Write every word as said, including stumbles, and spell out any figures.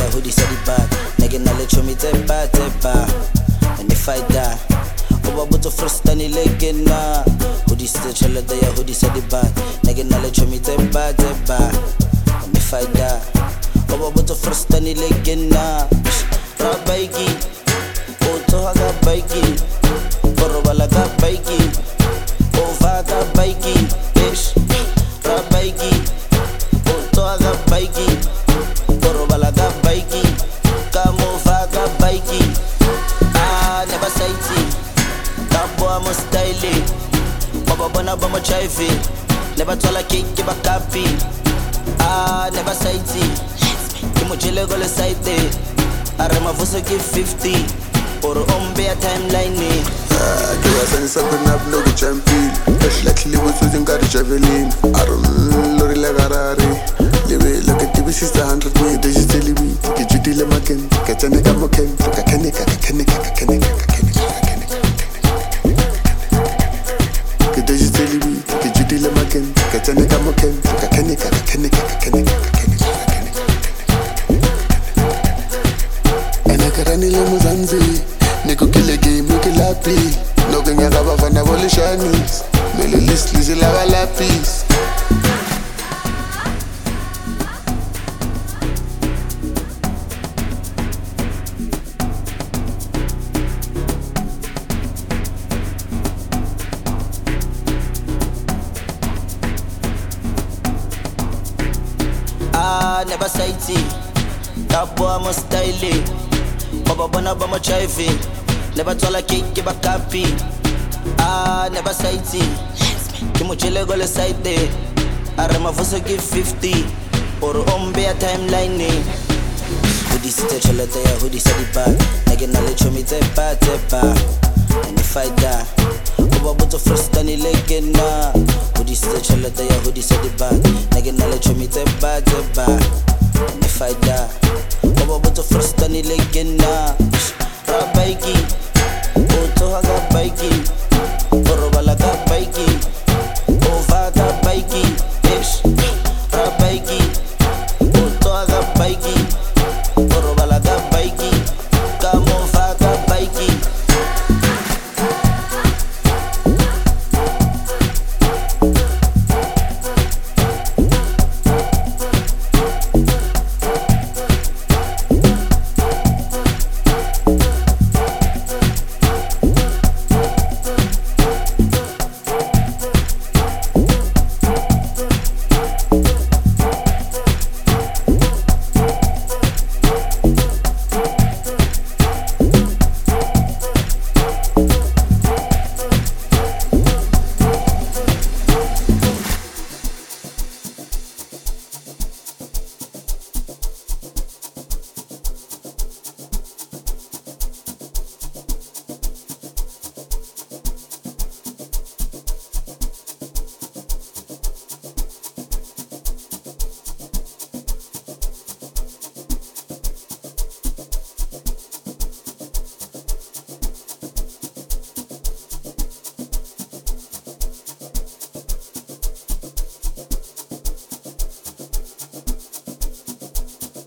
ya hodisa dibat ne ke na le chomi tse ba tse ba and if I die oba botso first tani le ke na hodisa tšhelete ya hodisa dibat ne ke na le chomi tse ba tse ba and if I die oba botso first tani le ke na ra baiki o tsoha ka baiki o robala ka baiki o va ka baiki ish ra baiki o tsoha ka baiki o robala ka baiki ka mova ka baiki ah never saiti ka boa mo style ba ba bona ba mo chive ne ba tswala cake ba kapi ah never saiti ke mo jele go le side are mavuso ke fifty or ombe a timeline ah ke wa sani something up no the champion fresh like le was using got javelin I don't lori la garare le be look at the sister one hundred me they just telling me ke judile maken ke tsene ka moken ka kene ka kene ka kene ka kene ka kene ke they just telling me ke judile maken ke tsene ka moken ka kene ka kene ka kene ka kene Karani le muzanzi Niko kile game uke lapi Noke nyaka bafana bole shanis Mele list lise lava lapis Ah, never saiti Kapo mo style Baba bona ba mo chive never tola cake ba kapi ah never saiti ke mo jele go le side are mavuso ke fifty or ombe a timeline hodisa tšhelete ya hodisa dibat ne ke na le chomi tse ba tse ba and if I die oba botso first tani le ke na hodisa tšhelete ya hodisa dibat ne ke na le chomi tse ba tse ba and if I die oba botso first tani le ke na ra baiki o tsoha ka baiki